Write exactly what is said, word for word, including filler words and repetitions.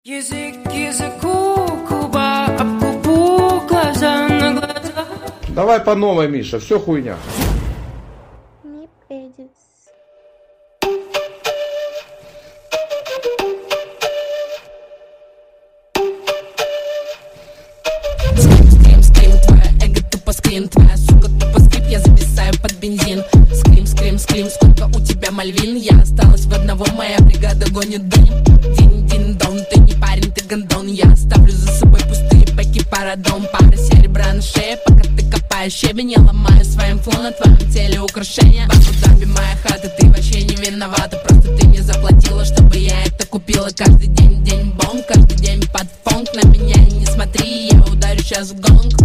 Язык к языку, губа об губу, глаза на глаза. Давай по новой, Миша, все хуйня. Мип Эдитс. Скрим, скрим, твоя эго тупо скрим, твоя сука тупо скрип, я зависаю под бензин. Скрим, скрим, скрим, сколько у тебя мальвин? Я осталась в одного, моя бригада гонит дым. Дин, дин, дон, ты не парень, ты гондон. Я оставлю за собой пустые паки, парадом. Пара серебра на шее, пока ты копаешь щебень. Я ломаю своим фло на твоем теле украшения. Абу-Даби, моя хата, ты вообще не виновата. Просто ты не заплатила, чтобы я это купила. Каждый день, день бомб, каждый день под фонк. На меня не смотри, я ударю сейчас в гонг.